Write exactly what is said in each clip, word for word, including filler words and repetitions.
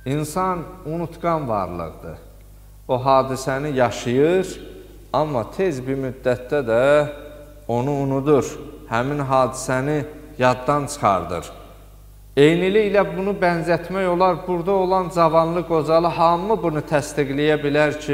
İnsan unutqan varlıqdır. O hadisəni yaşayır, amma tez bir müddətdə də onu unudur, həmin hadisəni yaddan çıxardır. Eyniliklə bunu bənzətmək olar, burada olan cavanlı, qocalı hamı bunu təsdiqləyə bilər ki,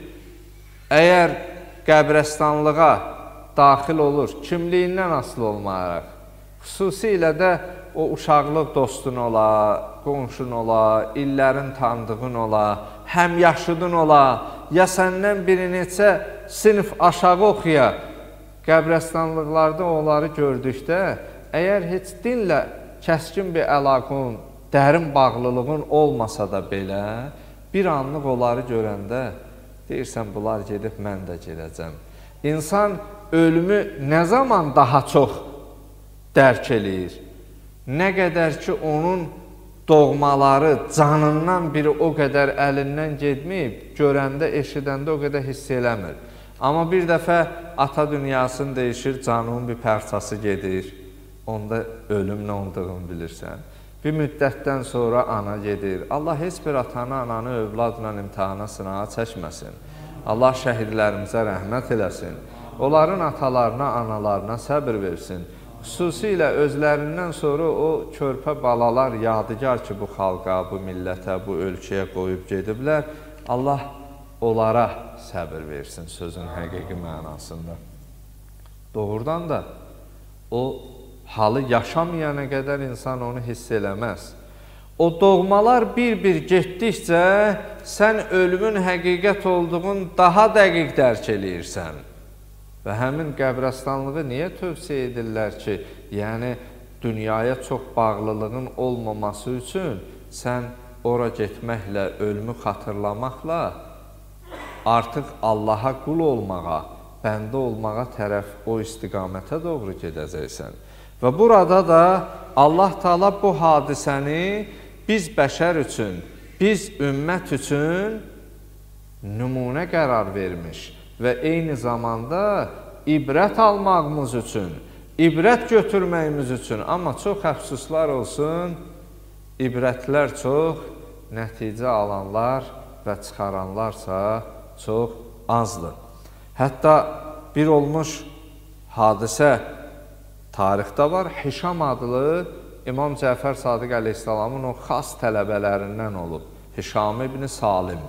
əgər qəbrəstanlığa daxil olur, kimliyindən asılı olmayaraq, xüsusilə də o uşaqlıq dostun ola, qonşun ola, illərin tanıdığın ola, həmyaşıdın ola, ya səndən bir neçə sinif aşağı oxuya, qəbrəstanlıqlarda onları gördükdə, əgər heç dinlə kəskin bir əlaqın, dərin bağlılığın olmasa da belə, bir anlıq onları görəndə deyirsən, bunlar gedib, mən də gedəcəm. İnsan ölümü nə zaman daha çox dərk eləyir? Nə qədər ki, onun doğmaları, canından biri o qədər əlindən gedməyib, görəndə, eşidəndə o qədər hiss eləmir. Amma bir dəfə ata dünyasını deyişir, canının bir parçası gedir, onda ölüm nə olduğunu bilirsən. Bir müddətdən sonra ana gedir. Allah heç bir atanı, ananı övladla imtihana, sınağa çəkməsin. Allah şəhidlərimizə rəhmət eləsin. Onların atalarına, analarına səbir versin. Xüsusilə özlərindən sonra o körpə balalar yadigar ki, bu xalqa, bu millətə, bu ölkəyə qoyub gediblər. Allah onlara səbir versin sözün həqiqi mənasında. Doğrudan da o halı yaşamayana qədər insan onu hiss eləməz. O doğmalar bir-bir getdikcə sən ölümün həqiqət olduğunu daha dəqiq dərk eləyirsən. Və həmin qəbrəstanlığı niyə tövsiyə edirlər ki, yəni dünyaya çox bağlılığın olmaması üçün sən ora getməklə, ölümü xatırlamaqla artıq Allaha qul olmağa, bəndə olmağa tərəf o istiqamətə doğru gedəcəksən. Və burada da Allah Taala bu hadisəni biz bəşər üçün, biz ümmət üçün nümunə qərar vermiş və eyni zamanda ibrət almağımız üçün, ibrət götürməyimiz üçün, amma çox əfsuslar olsun, ibrətlər çox, nəticə alanlar və çıxaranlarsa çox azdır. Hətta bir olmuş hadisə tarixdə var, Hişam adlı İmam Cəfər Sadiq əleyhissalamın o xas tələbələrindən olub. Hişam ibn Salim,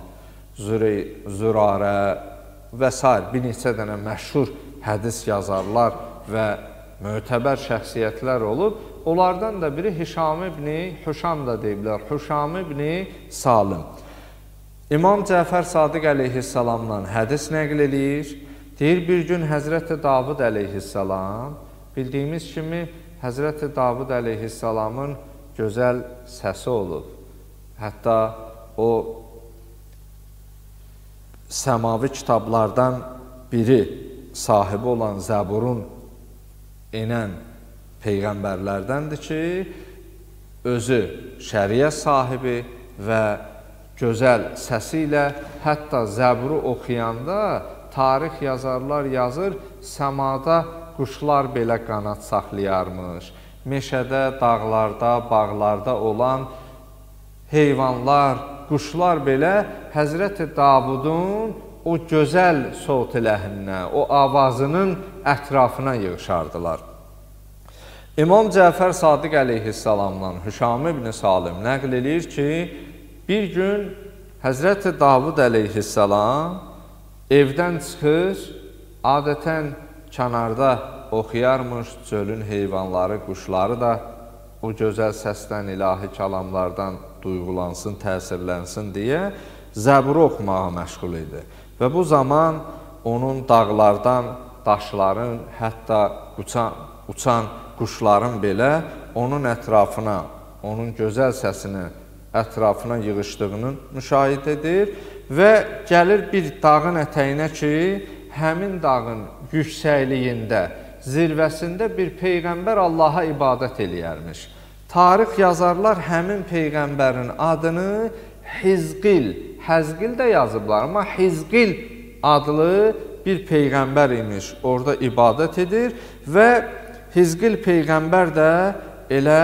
Zürarə və s. bir neçə dənə məşhur hədis yazarlar və mötəbər şəxsiyyətlər olub. Onlardan da biri Hişam ibn, Huşam da deyiblər, Huşam ibn Salim. İmam Cəfər Sadiq əleyhissalamdan hədis nəql eləyir. Deyir, bir gün Həzrəti Davud əleyhissalam, bildiyimiz kimi Həzrəti Davud əleyhissalamın gözəl səsi olub. Hətta o səmavi kitablardan biri sahibi olan Zəburun enən peyğəmbərlərdəndir ki, özü şəriət sahibi və gözəl səsi ilə hətta Zəburu oxuyanda tarix yazarlar yazır, səmada quşlar belə qanad saxlayarmış. Meşədə, dağlarda, bağlarda olan heyvanlar, quşlar belə Həzrəti Davudun o gözəl sot eləhinə, o avazının ətrafına yığışardılar. İmam Cəfər Sadiq əleyhissalamdan Hüşam ibn Salim nəql edir ki, bir gün Həzrəti Davud əleyhissalam evdən çıxır, adətən kənarda oxuyarmış, çölün heyvanları, quşları da o gözəl səsdən, ilahi kəlamlardan duyğulansın, təsirlənsin deyə Zəburu oxumağa məşğul idi. Və bu zaman onun dağlardan, daşların, hətta uçan, uçan quşların belə onun ətrafına, onun gözəl səsini ətrafına yığışdığını müşahidə edir və gəlir bir dağın ətəyinə ki, həmin dağın yüksəkliyində, zirvəsində bir peyğəmbər Allaha ibadət eləyərmiş. Tarix yazarlar həmin peyğəmbərin adını Hizqil, Həzqil də yazıblar, amma Hizqil adlı bir peyğəmbər imiş, orada ibadət edir və Hizqil peyğəmbər də elə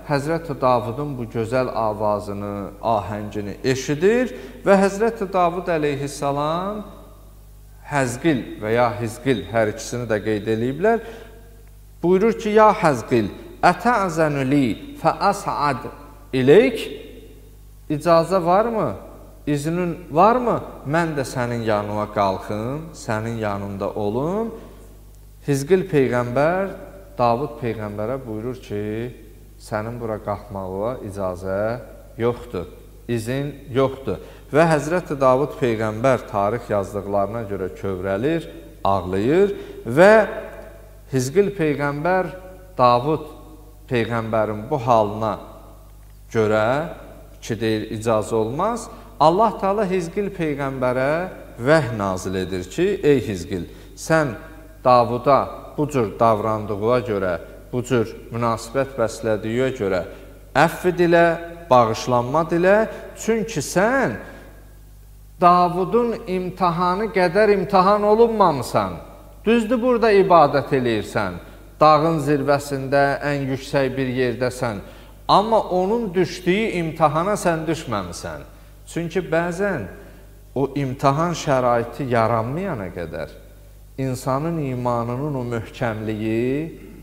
Həzrəti Davudun bu gözəl avazını, ahəngini eşidir və Həzrəti Davud əleyhissalam Həzqil və ya Hizqil, hər ikisini də qeyd ediblər. Buyurur ki, ya Həzqil, ətəzənü li fəəsəd ileyk, icazə varmı, iznin varmı, mən də sənin yanına qalxım, sənin yanında olum. Hizqil Peyğəmbər, Davud Peyğəmbərə buyurur ki, sənin bura qalxmağa icazə yoxdur, izin yoxdur. Və Həzrəti Davud Peyğəmbər tarix yazdıqlarına görə kövrəlir, ağlayır və Hizqil Peyğəmbər Davud Peyğəmbərin bu halına görə ki, deyir, icazə olmaz, Allah Teala Hizqil Peyğəmbərə vəhy nazil edir ki, ey Hizqil, sən Davuda bu cür davrandığına görə, bu cür münasibət bəslədiyə görə əfv dilə, bağışlanma dilə, çünki sən Davudun imtihanı qədər imtihan olunmamısan. Düzdür, burada ibadət eləyirsən, dağın zirvəsində, ən yüksək bir yerdəsən, amma onun düşdüyü imtihana sən düşməmisən. Çünki bəzən o imtihan şəraiti yaranmayana qədər insanın imanının o möhkəmliyi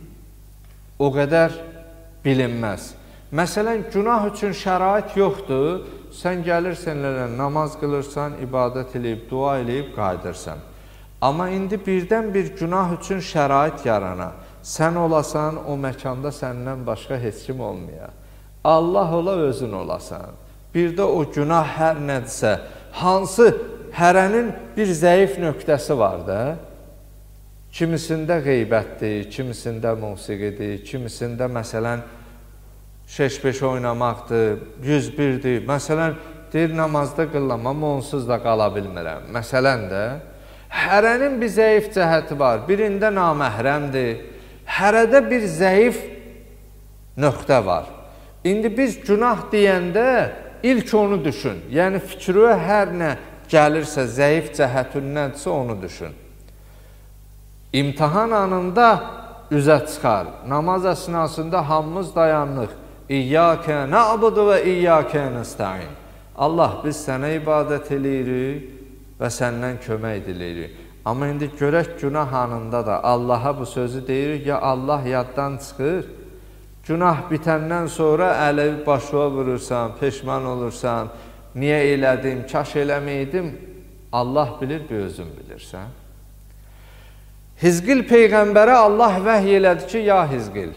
o qədər bilinməz. Məsələn, günah üçün şərait yoxdur, sən gəlirsən, namaz qılırsan, ibadət eləyib, dua eləyib, qayıdırsan. Amma indi birdən bir günah üçün şərait yarana, sən olasan, o məkanda səndən başqa heç kim olmaya. Allah ola, özün olasan. Bir də o günah hər nədirsə, hansı hərənin bir zəif nöqtəsi var da, kimisində qeybətdir, kimisində musiqidir, kimisində məsələn, şeş-beş oynamaqdır, yüz birdir. Məsələn, deyir, namazda qıllam, amma onsuz da qala bilmirəm. Məsələn də, hərənin bir zəif cəhəti var. Birində naməhrəmdir, hərədə bir zəif nöqtə var. İndi biz günah deyəndə ilk onu düşün. Yəni, fikrə hər nə gəlirsə, zəif cəhətin nədirsə, onu düşün. İmtihan anında üzə çıxar. Namaz əsnasında hamımız dayanlıq. İyyəkə nə'budu və iyyəkə nəstə'in. Allah, biz sənə ibadət eləyirik və səndən kömək diləyirik. Amma indi görək günah anında da Allaha bu sözü deyirik, ya Allah yaddan çıxır. Günah bitəndən sonra əli başına vurursan, peşman olursan, niyə elədim, kaş eləməydim, Allah bilir, bir özün bilirsən. Hizqil Peyğəmbərə Allah vəhy elədi ki, ya Hizqil,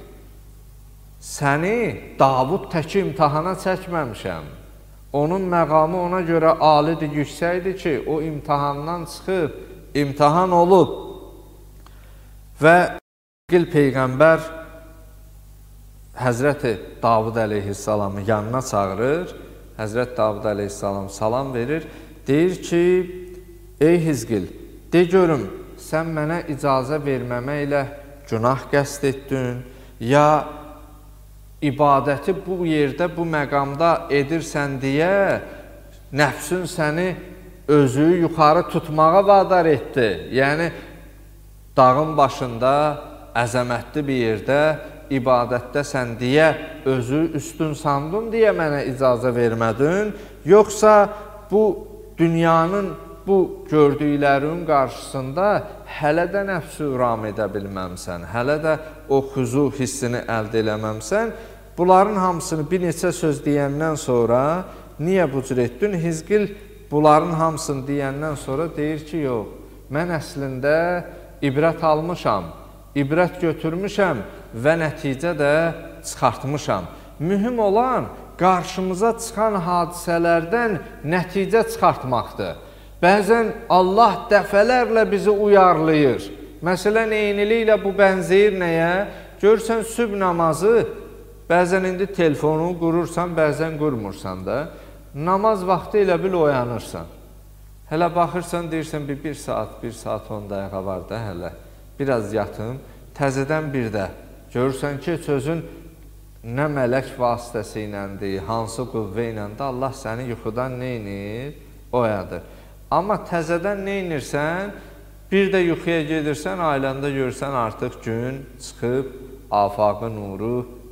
səni Davud təki imtihana çəkməmişəm. Onun məqamı ona görə alidir, yüksəkdir ki, o imtihandan çıxıb, imtihan olub. Və Hizqil Peyğəmbər Həzrəti Davud əleyhissalamı yanına çağırır, Həzrət Davud əleyhissalam salam verir, deyir ki, ey Hizqil, de görüm, sən mənə icazə verməməklə günah qəsd etdin, ya ibadəti bu yerdə, bu məqamda edirsən deyə nəfsün səni özü yuxarı tutmağa vadar etdi. Yəni, dağın başında, əzəmətli bir yerdə, ibadətdəsən deyə özü üstün sandın deyə mənə icazə vermədin, yoxsa bu dünyanın bu gördüklərin qarşısında hələ də nəfsi uram edə bilməmsən, hələ də o xuzu hissini əldə eləməmsən. Bunların hamısını bir neçə söz deyəndən sonra niyə bu cür etdin? Hizqil bunların hamısını deyəndən sonra deyir ki, yox, mən əslində ibrət almışam, ibrət götürmüşəm və nəticə də çıxartmışam. Mühüm olan qarşımıza çıxan hadisələrdən nəticə çıxartmaqdır. Bəzən Allah dəfələrlə bizi uyarlayır. Məsələn, eyniliklə bu bənzəyir nəyə? Görsən, sübh namazı, bəzən indi telefonu qurursan, bəzən qurmursan da, namaz vaxtı ilə bil oyanırsan. Hələ baxırsan, deyirsən, bir, bir saat, bir saat on dəqiqə var da hələ, biraz yatım, təzədən bir də. Görürsən ki, sözün nə mələk vasitəsi iləndir, hansı qüvvə iləndir, Allah səni yuxudan neynir? Oyadır. Amma təzədən neynirsən, bir də yuxuya gedirsən, ailəndə görürsən artıq gün çıxıb, afaqı nuru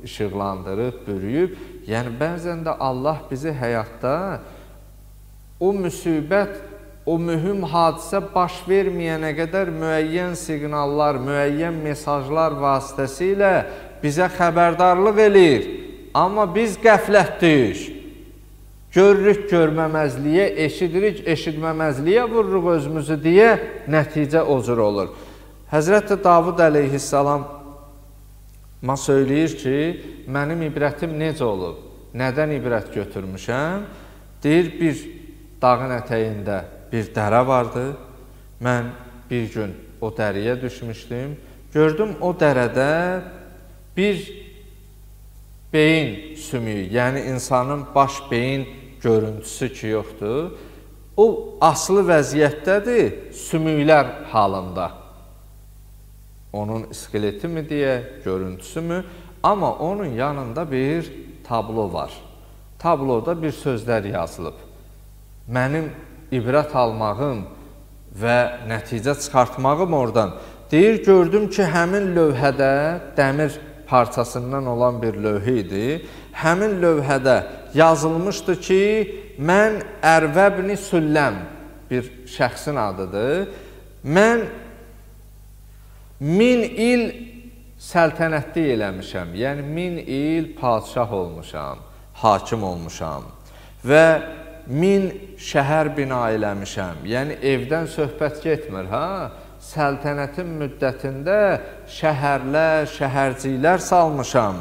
işıqlandırıb, bürüyüb. Yəni, bəzən də Allah bizi həyatda o müsibət, o mühüm hadisə baş verməyənə qədər müəyyən siqnallar, müəyyən mesajlar vasitəsilə bizə xəbərdarlıq eləyir. Amma biz qəflətdik. Görürük görməməzliyə, eşidirik eşitməməzliyə vururuq özümüzü deyə nəticə o cür olur. Həzrət Davud əleyhissalam söyləyir ki, mənim ibrətim necə olub? Nədən ibrət götürmüşəm? Deyir, bir dağın ətəyində bir dərə vardı. Mən bir gün o dəriyə düşmüşdüm. Gördüm o dərədə bir beyin sümüyü, yəni insanın baş beyin görüntüsü ki, yoxdur. O aslı vəziyyətdədir, sümüklər halında. Onun iskeleti mi deyə, görüntüsü mü? Amma onun yanında bir tablo var. Tabloda bir sözlər yazılıb. Mənim ibrət almağım və nəticə çıxartmağım oradan. Deyir, gördüm ki, həmin lövhədə, dəmir parçasından olan bir lövhə idi. Həmin lövhədə yazılmışdı ki, mən Ərvəbni Sülləm, bir şəxsin adıdır. Mən min il səltənətli eləmişəm, yəni min il padişah olmuşam, hakim olmuşam və min şəhər bina eləmişəm, yəni evdən söhbət getmir, ha? Səltənətin müddətində şəhərlər, şəhərciklər salmışam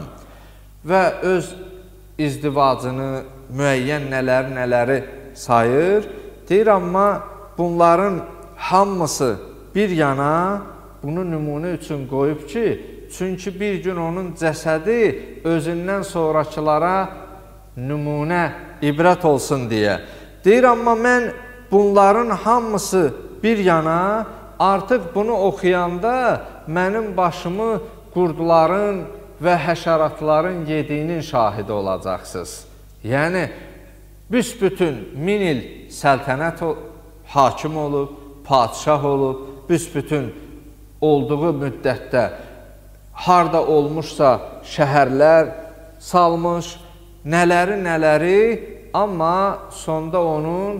və öz izdivacını, müəyyən nələri-nələri sayır. Deyir, amma bunların hamısı bir yana bunu nümunə üçün qoyub ki, çünki bir gün onun cəsədi özündən sonrakılara nümunə, ibrət olsun deyə. Deyir, amma mən bunların hamısı bir yana, artıq bunu oxuyanda mənim başımı qurdların və həşəratların yediyinin şahidi olacaqsınız. Yəni, büsbütün min il səltənət hakim olub, padişah olub, büsbütün olduğu müddətdə harda olmuşsa şəhərlər salmış, nələri-nələri, amma sonda onun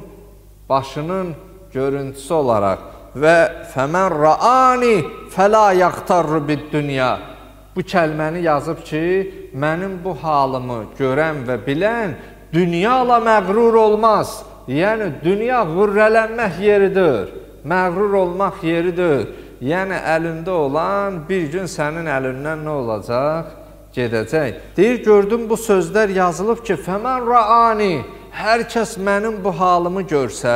başının görüntüsü olaraq və fəmən rəani fəla yaxtarru bid-dünya, bu kəlməni yazıb ki, mənim bu halımı görən və bilən dünyala məğrur olmaz. Yəni, dünya qürrələnmək yeridir, məğrur olmaq yeridir. Yəni, əlində olan bir gün sənin əlindən nə olacaq? Gedəcək. Deyir, gördüm bu sözlər yazılıb ki, fəmən rəani, hər kəs mənim bu halımı görsə,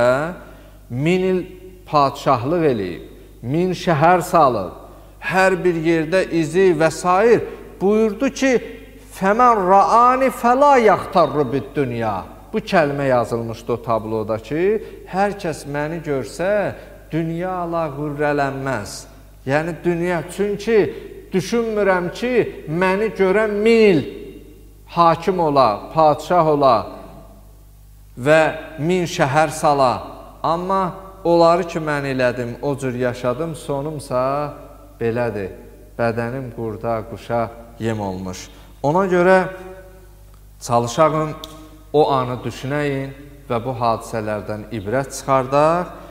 min il padişahlıq eləyib, min şəhər salıb, hər bir yerdə izi və s. buyurdu ki, fəmən rəani fəla yaxtarru bid-dünya. Bu kəlmə yazılmışdı o tabloda ki, hər kəs məni görsə, dünyala qürrələnməz. Yəni, dünya, çünki düşünmürəm ki, məni görən min il hakim ola, padişah ola və min şəhər sala. Amma onları ki, mən elədim, o cür yaşadım, sonumsa belədir. Bədənim qurda, quşa yem olmuş. Ona görə çalışağın, o anı düşünəyin və bu hadisələrdən ibrət çıxardaq.